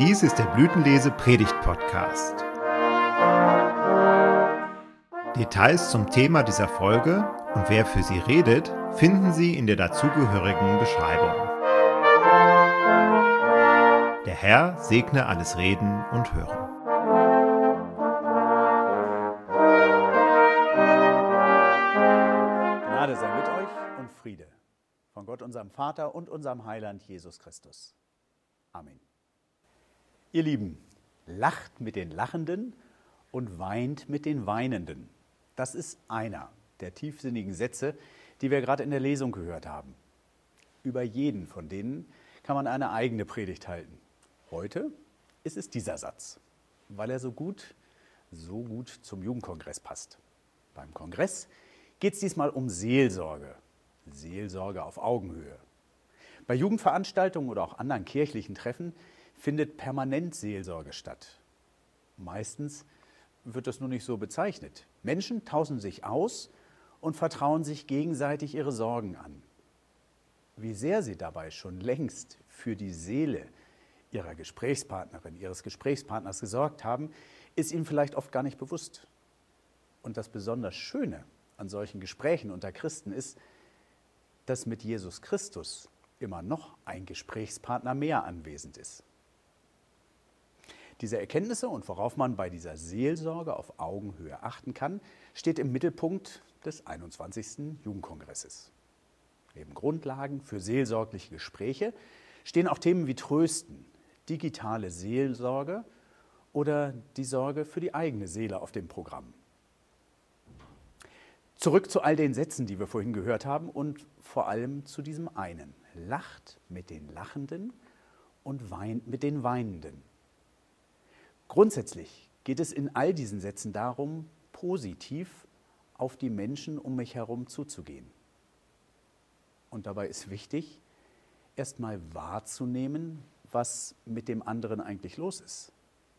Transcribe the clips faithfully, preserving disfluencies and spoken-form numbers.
Dies ist der Blütenlese Predigt Podcast. Details zum Thema dieser Folge und wer für sie redet, finden Sie in der dazugehörigen Beschreibung. Der Herr segne alles Reden und Hören. Gnade sei mit euch und Friede von Gott, unserem Vater und unserem Heiland Jesus Christus. Amen. Ihr Lieben, lacht mit den Lachenden und weint mit den Weinenden. Das ist einer der tiefsinnigen Sätze, die wir gerade in der Lesung gehört haben. Über jeden von denen kann man eine eigene Predigt halten. Heute ist es dieser Satz, weil er so gut, so gut zum Jugendkongress passt. Beim Kongress geht es diesmal um Seelsorge. Seelsorge auf Augenhöhe. Bei Jugendveranstaltungen oder auch anderen kirchlichen Treffen findet permanent Seelsorge statt. Meistens wird das nur nicht so bezeichnet. Menschen tauschen sich aus und vertrauen sich gegenseitig ihre Sorgen an. Wie sehr sie dabei schon längst für die Seele ihrer Gesprächspartnerin, ihres Gesprächspartners gesorgt haben, ist ihnen vielleicht oft gar nicht bewusst. Und das besonders Schöne an solchen Gesprächen unter Christen ist, dass mit Jesus Christus immer noch ein Gesprächspartner mehr anwesend ist. Diese Erkenntnisse und worauf man bei dieser Seelsorge auf Augenhöhe achten kann, steht im Mittelpunkt des einundzwanzigsten Jugendkongresses. Neben Grundlagen für seelsorgliche Gespräche stehen auch Themen wie Trösten, digitale Seelsorge oder die Sorge für die eigene Seele auf dem Programm. Zurück zu all den Sätzen, die wir vorhin gehört haben und vor allem zu diesem einen. Lacht mit den Lachenden und weint mit den Weinenden. Grundsätzlich geht es in all diesen Sätzen darum, positiv auf die Menschen um mich herum zuzugehen. Und dabei ist wichtig, erstmal wahrzunehmen, was mit dem anderen eigentlich los ist.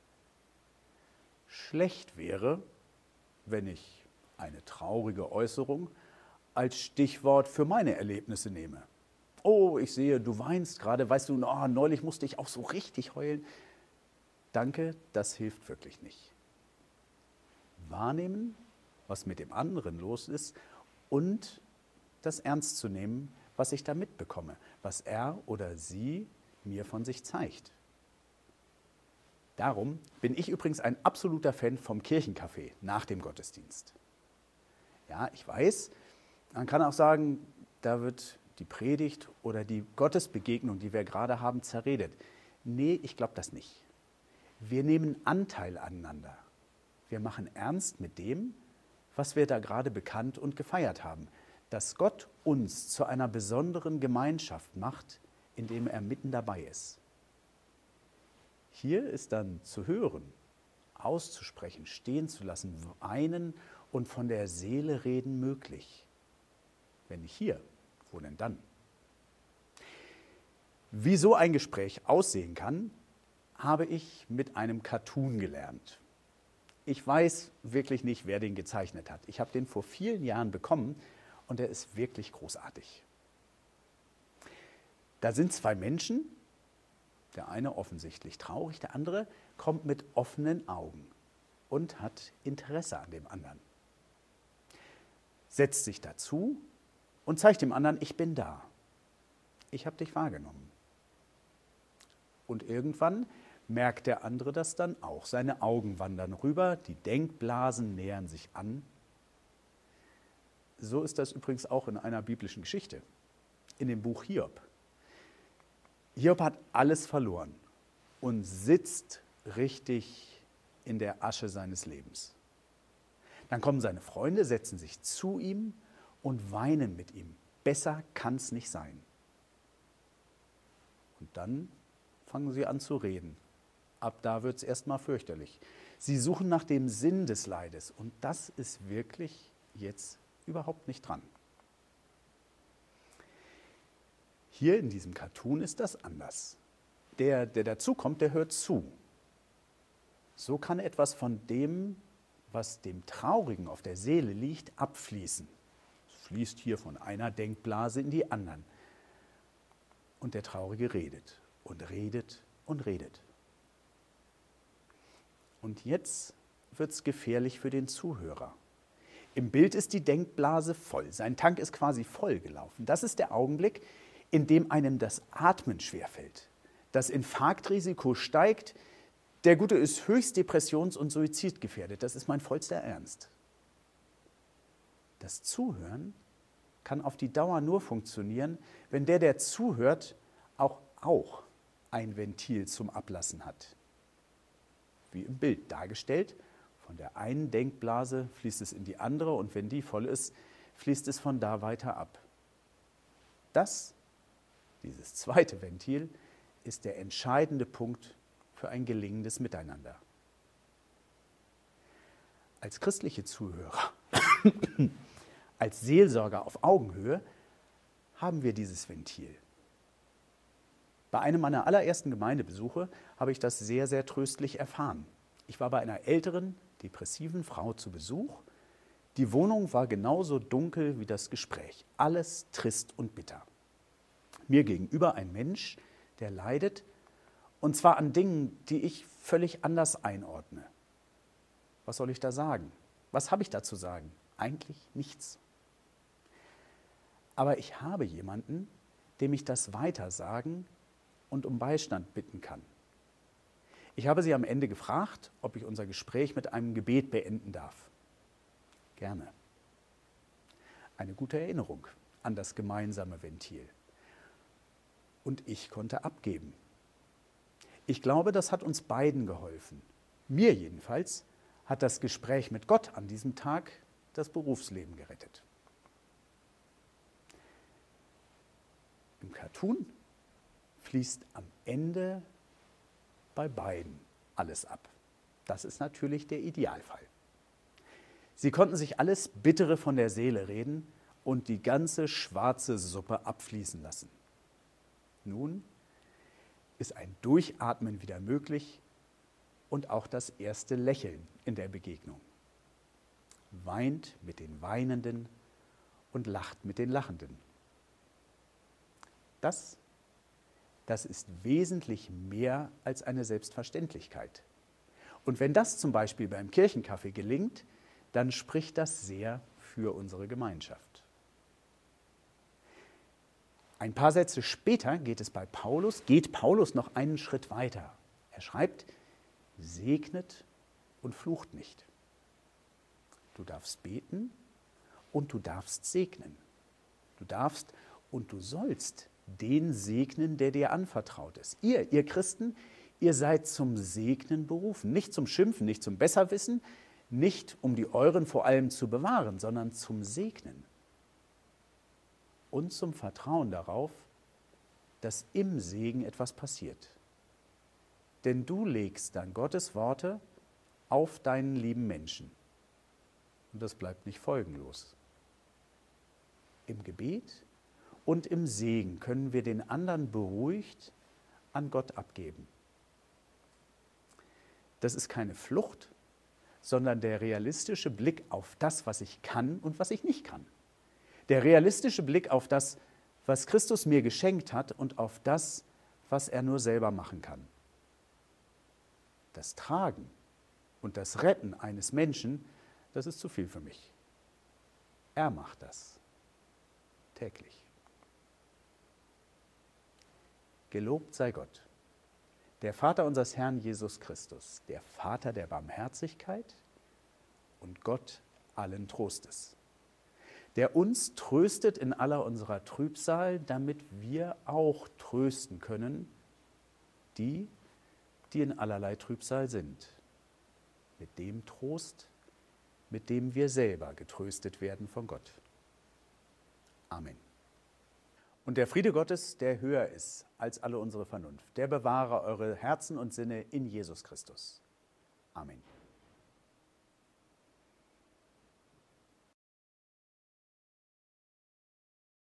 Schlecht wäre, wenn ich eine traurige Äußerung als Stichwort für meine Erlebnisse nehme. Oh, ich sehe, du weinst gerade, weißt du, oh, neulich musste ich auch so richtig heulen. Danke, das hilft wirklich nicht. Wahrnehmen, was mit dem anderen los ist und das ernst zu nehmen, was ich da mitbekomme, was er oder sie mir von sich zeigt. Darum bin ich übrigens ein absoluter Fan vom Kirchencafé nach dem Gottesdienst. Ja, ich weiß, man kann auch sagen, da wird die Predigt oder die Gottesbegegnung, die wir gerade haben, zerredet. Nee, ich glaube das nicht. Wir nehmen Anteil aneinander. Wir machen ernst mit dem, was wir da gerade bekannt und gefeiert haben. Dass Gott uns zu einer besonderen Gemeinschaft macht, indem er mitten dabei ist. Hier ist dann zu hören, auszusprechen, stehen zu lassen, weinen und von der Seele reden möglich. Wenn nicht hier, wo denn dann? Wie so ein Gespräch aussehen kann, habe ich mit einem Cartoon gelernt. Ich weiß wirklich nicht, wer den gezeichnet hat. Ich habe den vor vielen Jahren bekommen und er ist wirklich großartig. Da sind zwei Menschen, der eine offensichtlich traurig, der andere kommt mit offenen Augen und hat Interesse an dem anderen. Setzt sich dazu und zeigt dem anderen, ich bin da. Ich habe dich wahrgenommen. Und irgendwann merkt der andere das dann auch. Seine Augen wandern rüber, die Denkblasen nähern sich an. So ist das übrigens auch in einer biblischen Geschichte, in dem Buch Hiob. Hiob hat alles verloren und sitzt richtig in der Asche seines Lebens. Dann kommen seine Freunde, setzen sich zu ihm und weinen mit ihm. Besser kann es nicht sein. Und dann fangen sie an zu reden. Ab da wird es erstmal fürchterlich. Sie suchen nach dem Sinn des Leides und das ist wirklich jetzt überhaupt nicht dran. Hier in diesem Cartoon ist das anders. Der, der dazukommt, der hört zu. So kann etwas von dem, was dem Traurigen auf der Seele liegt, abfließen. Es fließt hier von einer Denkblase in die anderen. Und der Traurige redet und redet und redet. Und jetzt wird es gefährlich für den Zuhörer. Im Bild ist die Denkblase voll. Sein Tank ist quasi voll gelaufen. Das ist der Augenblick, in dem einem das Atmen schwerfällt. Das Infarktrisiko steigt. Der Gute ist höchst depressions- und suizidgefährdet. Das ist mein vollster Ernst. Das Zuhören kann auf die Dauer nur funktionieren, wenn der, der zuhört, auch, auch ein Ventil zum Ablassen hat. Wie im Bild dargestellt, von der einen Denkblase fließt es in die andere und wenn die voll ist, fließt es von da weiter ab. Das, dieses zweite Ventil, ist der entscheidende Punkt für ein gelingendes Miteinander. Als christliche Zuhörer, als Seelsorger auf Augenhöhe, haben wir dieses Ventil. Bei einem meiner allerersten Gemeindebesuche habe ich das sehr, sehr tröstlich erfahren. Ich war bei einer älteren, depressiven Frau zu Besuch. Die Wohnung war genauso dunkel wie das Gespräch. Alles trist und bitter. Mir gegenüber ein Mensch, der leidet, und zwar an Dingen, die ich völlig anders einordne. Was soll ich da sagen? Was habe ich da zu sagen? Eigentlich nichts. Aber ich habe jemanden, dem ich das weitersagen und um Beistand bitten kann. Ich habe sie am Ende gefragt, ob ich unser Gespräch mit einem Gebet beenden darf. Gerne. Eine gute Erinnerung an das gemeinsame Ventil. Und ich konnte abgeben. Ich glaube, das hat uns beiden geholfen. Mir jedenfalls hat das Gespräch mit Gott an diesem Tag das Berufsleben gerettet. Im Cartoon fließt am Ende bei beiden alles ab. Das ist natürlich der Idealfall. Sie konnten sich alles Bittere von der Seele reden und die ganze schwarze Suppe abfließen lassen. Nun ist ein Durchatmen wieder möglich und auch das erste Lächeln in der Begegnung. Weint mit den Weinenden und lacht mit den Lachenden. Das Das ist wesentlich mehr als eine Selbstverständlichkeit. Und wenn das zum Beispiel beim Kirchenkaffee gelingt, dann spricht das sehr für unsere Gemeinschaft. Ein paar Sätze später geht es bei Paulus, geht Paulus noch einen Schritt weiter. Er schreibt, segnet und flucht nicht. Du darfst beten und du darfst segnen. Du darfst und du sollst den segnen, der dir anvertraut ist. Ihr, ihr Christen, ihr seid zum Segnen berufen. Nicht zum Schimpfen, nicht zum Besserwissen, nicht um die euren vor allem zu bewahren, sondern zum Segnen. Und zum Vertrauen darauf, dass im Segen etwas passiert. Denn du legst dann Gottes Worte auf deinen lieben Menschen. Und das bleibt nicht folgenlos. Im Gebet und im Segen können wir den anderen beruhigt an Gott abgeben. Das ist keine Flucht, sondern der realistische Blick auf das, was ich kann und was ich nicht kann. Der realistische Blick auf das, was Christus mir geschenkt hat und auf das, was er nur selber machen kann. Das Tragen und das Retten eines Menschen, das ist zu viel für mich. Er macht das täglich. Gelobt sei Gott, der Vater unseres Herrn Jesus Christus, der Vater der Barmherzigkeit und Gott allen Trostes, der uns tröstet in aller unserer Trübsal, damit wir auch trösten können, die, die in allerlei Trübsal sind, mit dem Trost, mit dem wir selber getröstet werden von Gott. Amen. Und der Friede Gottes, der höher ist als alle unsere Vernunft, der bewahre eure Herzen und Sinne in Jesus Christus. Amen.